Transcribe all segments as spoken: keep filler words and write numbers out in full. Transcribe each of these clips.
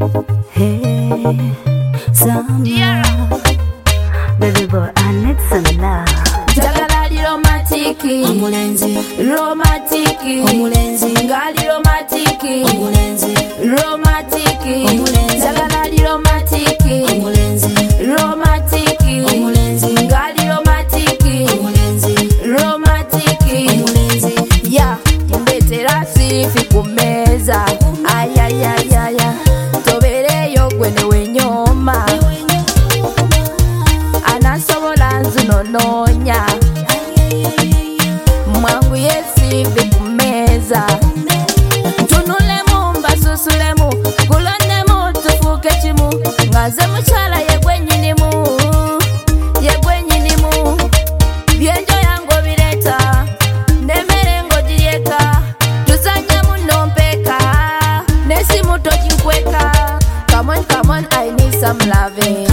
Hey, some love. Baby boy, I need some love. Jagalali romantiki Omulenzi, romantiki omulenzi, ngali romantiki omulenzi, romantiki omulenzi, jagalali romantiki omulenzi, romantiki omulenzi, ngali romantiki omulenzi, romantiki omulenzi. ya mbetera sifi kumeza ayayayaya tobereyo gwene wenyoma anasobola nzunononya mwangu yesifi kumeza tunulemu mbasusulemu kulonemu tufuke kimu ngaze muchala yegwenyinimu yegwenyinimu byenjo yango bireta nemere ngo jiryeka tuzanye muno mpeka nesimu tokinkweka come on come on I need some loving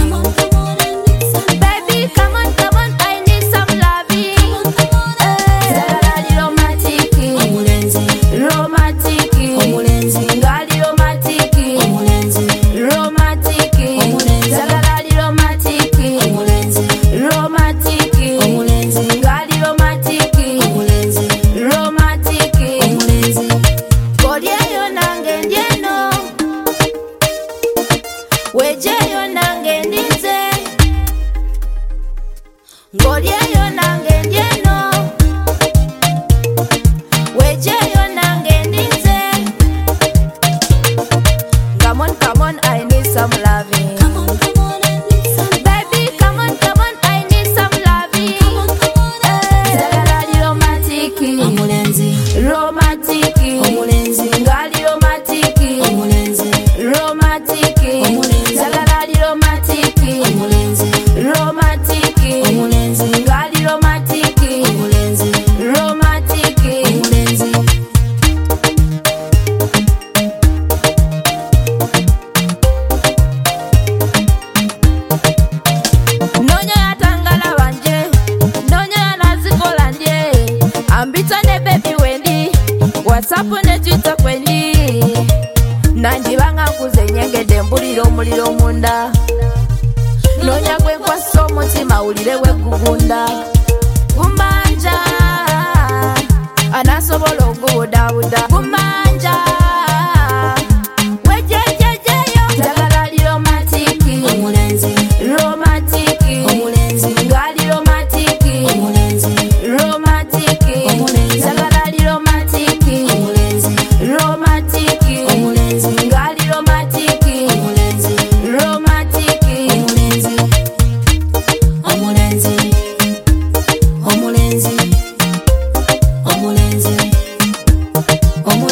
baby come on come on I need some loving jagalali romantiki Omulenzi, romantiki omulenzi, ngali romantiki omulenzi, romantiki Omulenzi. jagalali romantiki omulenzi, romantiki omulenzi, ngali romantiki omulenzi, romantiki omulenzi. kolyeyo nange ndyeno wejeyo nange ndinze ngolyeyo nange ndyeno wejeyo nange ndinze come on come on I need some loving Come on, come on, I need some. baby come on come on I need some loving Come on, come on, I need jagalali romantiki some. Omulenzi, romantiki omulenzi, ngali romantiki omulenzi, romantiki Omulenzi. jagalali romantiki omulenzi, romantiki omulenzi, ngali romantiki omulenzi, romantiki omulenzi. nonya yatangala banje nonya yanazikola ndye ambita ne bebi wendi whatsapp ne twitter kwendi nandibanga nkuze nyengedde mbulira omuliro munda nonya gwenkwasa omutima wulire wegugunda gumanja anasobola ogubudabuda gumanja wejejejeyo jagalali romantiki Omulenzi, romantiki omulenzi, ngali romantiki omulenzi, romantiki Omulenzi. jagalali romantiki omulenzi, romantiki omulenzi, ngali romantiki omulenzi, romantiki omulenzi, omulenzi, omulenzi, omulenzi, omulenzi.